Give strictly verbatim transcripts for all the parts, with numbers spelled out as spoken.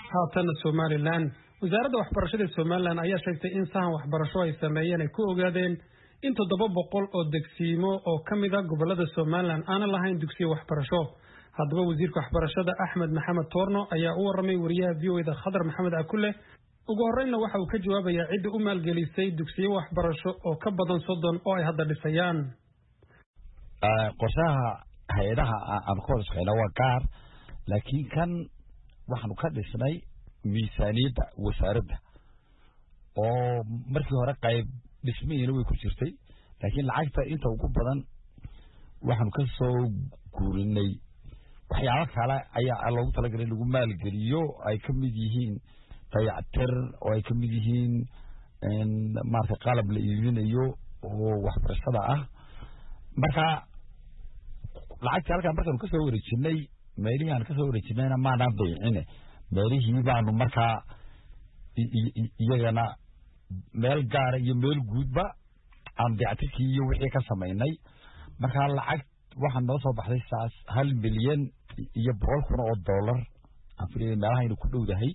haatan Somaliland wasaaradda waxbarashada Somaliland ayaa sheegtay in sahan waxbarasho ay sameeyeen ay ku ogaadeen in toddoba boqol oo degsiimo oo kamid ah gobolada Somaliland aan lahayn dugsiyo waxbarasho. haddaba wasiirka waxbarashada Axmed Maxamed Toorno ayaa u waramay wariyaha V O A da Khadar Maxamed Akule. ugu horreynna waxa uu ka jawaabayaa cidda u maalgelisay dugsiyo waxbarasho oo ka badan soddon oo ay hadda dhisayaan. qorshaha hay'adaha aan ku hoosqayna waa gaar laakiin kan waxaanu ka dhisnay miisaaniyadda wasaaradda oo markii hore qayb dhismihiina way ku jirtay laakiin lacagta inta ugu badan waxaanu ka soo guurinay waxyaabo kale ayaa loogu talagalay in lagu maalgeliyo ay ka mid yihiin dayactir oo ay ka mid yihiin maarka qalab la iibinayo oo waxbarashada ah marka lacagta halka markaanu ka soo wareejinay meelihii aan ka soo wareejinayna maanaan baycine meelihii baanu markaa iyagana meel gaara iyo meel guudba aan dayactirkii iyo wixii ka samaynay markaa lacag waxaa noo soo baxday saas hal milyan iyo boqol kun oo dollar aan filayay meelaha inuu ku dhowdahay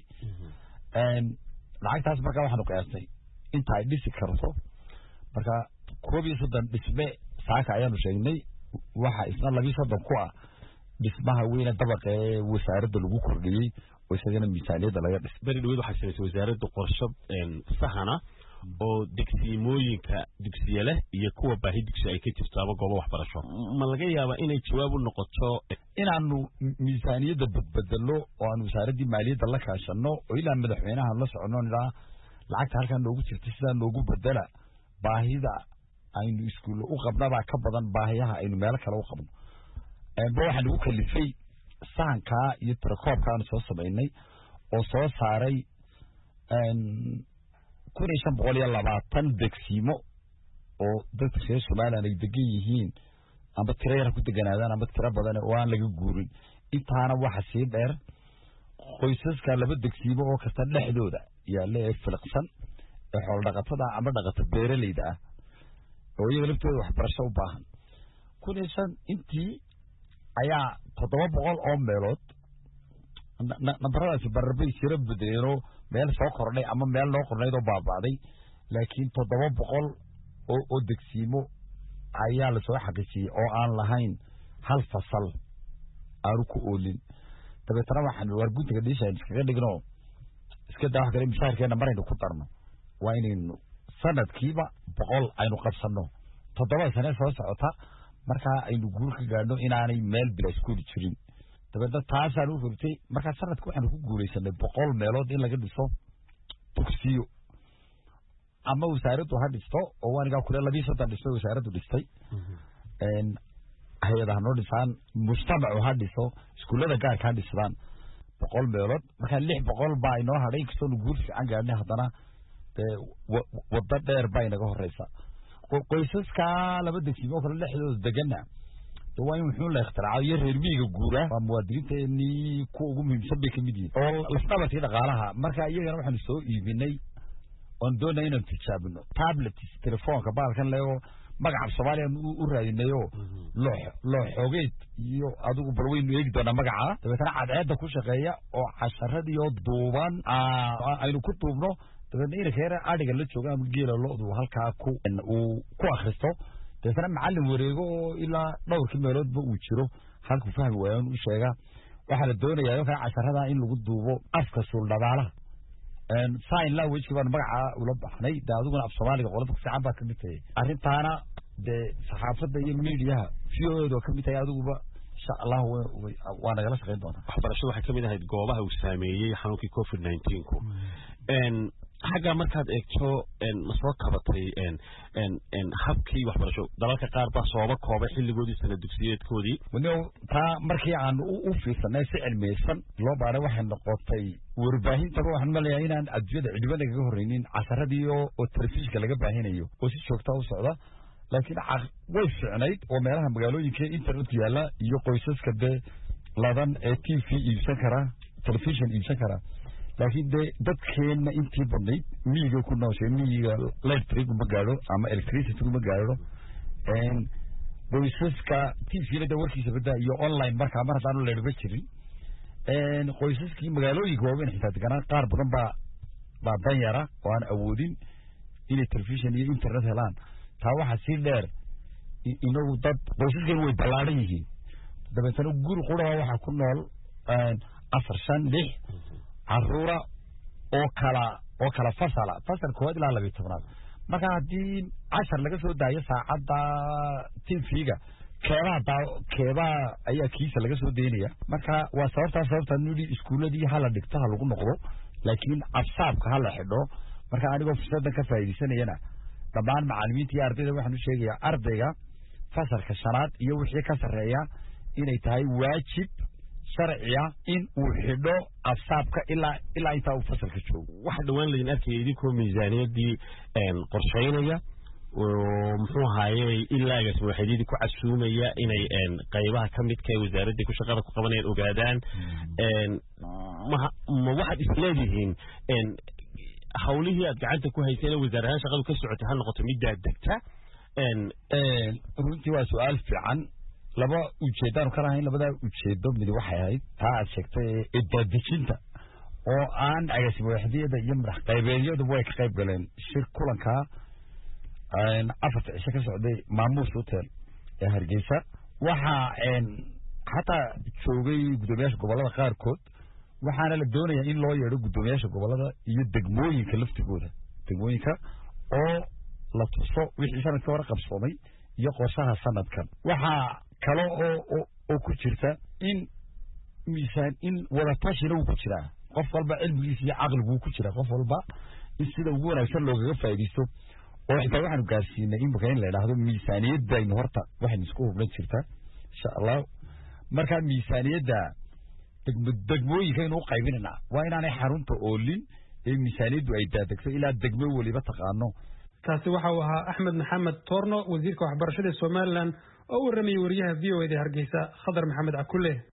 lacagtaas markaa waxaanu qiyaastay inta ay dhisi karto marka koob iyo soddon dhisme saaka ayaanu sheegnay waxa isna labii soddon ku ah dhismaha weyne dabaqa ee wasaaradda lagu kordhiyey oo isagana miisaaniyadda laga dhisay bari dhaweed waxay samaysay wasaaradda qorshe sahana oo degsiimooyinka dugsiye leh iyo kuwa baahi dugsi ay ka jirto ama goobo waxbarasho ma laga yaabaa inay jawaab u noqoto inaanu miisaaniyadda badbedelo oo aanu wasaaraddii maaliyadda la kaashano oo ilaa madaxweynaha la socono ilaa lacagta halkan noogu jirta sidaa noogu bedela baahida aynu iskuulle u qabnabaa ka badan baahiyaha aynu meelo kale u qabno ba waxaa nagu kalifay sahankaa iyo tirakoobkaanu soo samaynay oo soo saaray kun iyo shan boqol iyo labaatan degsiimo oo dadka reer Somaliland ay degan yihiin amba tiro yar ku deganaadaan amba tiro badan oo aan laga guurin intaana waxa sii dheer qoysaska laba degsiimo oo kasta dhexdooda yaalla ee filqsan ee xoolo dhaqatada amba dhaqato beeraleyda ah oo iyaga laftooda waxbarasho u baahan kun iyo shan intii ayaa toddoba boqol oo meelood nambaradaasi barbay jira bedeeno meel soo kordhay ama meel noo qornayd oo baabaaday laakiin toddoba boqol oo oo degsiimo ayaa la soo xaqiijiyay oo aan lahayn hal fasal aanu ku oolin dabeetana waxaan warguntiga dhiishaan iskaga dhigno iska daa wax kale mishaarkeena maraynu ku darno waa inaynu sanadkiiba boqol aynu qabsanno toddoba sane soo socota markaa aynu guul ka gaadhno inaanay meel bila iskuuli jirin dabeedna taasaan u furtay markaa sanadka waxaanu ku guulaysanay boqol meelood in laga dhiso dugsiyo ama wasaaraddu ha dhisto oo anigaa kule labii soddon dhisto wasaaraddu dhistay hay-adaha noo dhisaan mujtamacu ha dhiso iskuullada gaarka ha dhisdaan boqol meelood markaa lix boqol baa inoo hadhay inkastoonu guul fiican gaadhnay haddana dee waddo dheer baa inaga horeysa qoysaska laba degsiimo kale dhexdooda degana waa in wuxuu la ikhtiraacay iyo reer miyiga guura waa muwaadiniinteennii kuwa ugu muhiimsan bay kamid yihiin oo lafdhabarkii dhaqaalaha marka iyagana waxaanu soo iibinay oon doonay inaan tijaabino tablets telefoonka baalkan le oo magaca Soomaaliya u raadinayo loo loo xogeed iyo adigu bal weynu eegi doonaa magaca dabeetana cadceedda ku shaqeeya oo casharadii oo duuban aynu ku duubno dabeetna inay keena adhiga la jooga ama geela loodu halkaa ku uu ku akhristo dabeetana macallin wareego oo ilaa dhowrkii meeloodba uu jiro halku fahmi waayaan u sheega waxaa la doonayaa in casharada in lagu duubo afka suuldhabaalaha sign language baan magaca ula baxnay daa adiguna af Soomaaliga qolada fiican baa kamid tahay arrintaana dee saxaafadda iyo meediyaha V O A ka mid tahay adiguba insha Allah waa nagala shaqeyn doonaa waxbarashadu waxay kamid ahayd goobaha uu saameeyey xanuunkii covid nineteen ku xagga markaad eegto ma soo kabatay habkii waxbarasho dalalka qaar baa sooba koobay xilligoodii sana dugsiyeedkoodii wano taa markii aan u fiirsanay si cilmiyeysan loo baaray waxay noqotay warbaahinta waxaan maleeyahay inaan adduunyada cidhiba lagaga horreynin casaradii oo telefishinka laga baahinayo oo si joogta u socda laakiin way fiicnayd oo meelaha magaalooyinka internetka yaalla iyo qoysaska dee ladan ee T V iibsan kara telefishin iibsan kara laakiin dee dadkeena intii badnayd miyiga ku nooshay miyiga electric ma gaadho ama electricity ma gaadho qoysaska T V-da warkiisa badaa iyo online markaa mar haddaan leedba jirin een qoysaskii magaalooyinka waaweyn xitaa deganaa qaar badan baa baa danyara oo aan awoodin inay telefishin iyo internet helaan taa waxa si dheer inagu dad qoysaskan way ballaaran yihiin dabeetana guri qura waxa ku nool afar shan lix caruura oo kala oo kala fasala fasal kood ilaa laba iyo toban marka hadii cashar laga soo daayo saacada T V-ga keebaa keebaa ayaa kiisa laga soo deynaya marka waa sababta sababta nudi iskuuladii hala dhigta lagu noqdo laakiin afsaabka hala xidho marka anigoo fursadan ka faa'iideysanayna dhammaan macallimiinta iyo ardayda waxaan u sheegayaa ardayga fasalka shanaad iyo wixii ka sareeya inay tahay waajib sharciya in uu xidho afsaabka ilaa ilaa inta uu fasalka joogo waxa dhawaan la arkay idinku miisaaniyadii een qorsheynaya oo muxuu ahaayay ilaa ay waxaydii ku casuumaya inay een qaybaha kamidka wasaaradda ku shaqada ku qabanayaan ogaadaan een ma waxa isleedihiin een hawlihii aad gacanta ku hayseen wasaaradda shaqadu ka socotay hal noqoto mid degta een een runtii waa su'aal fiican laba ujeedaan ka rahayn labada ujeedo mid waxay ahayd taa aad sheegtay idadijinta oo aan agaasimo waxdiyada iyo madax qaybeedyadu way ka qayb galeen shir kulanka aan afar cisho ka socday maamuus hotel ee Hargeysa waxa een hataa joogay gudoomiyaasha gobolada qaar kood waxaana la doonayaa in loo yeero gudoomiyaasha gobolada iyo degmooyinka laftigooda degmooyinka oo la tuso wixii sanadka hore qabsoomay iyo qorshaha sanadkan waxa kale oo oo ku jirta in miisaan in wada tashina uu ku jira qof walba cilmigiisa iyo aqligu ku jira qof walba in sida ugu wanaagsan looga faa'iideysto oo xitaa waxaanu gaarsiinay in bakan la yiraahdo miisaaniyadda in horta waxaan isku hublan jirta insha Allah marka miisaaniyadda degmooyinka inuu qaybinana waa inaanay xarunta oolin ee miisaaniyaddu ay daadagto ilaa degmo waliba taqaano kaasi waxa uu ahaa Axmed Maxamed Toorno wasiirka waxbarashada Soomaaliland oo u warramay wariyaha V O A Hargeysa Khadar Maxamed Akule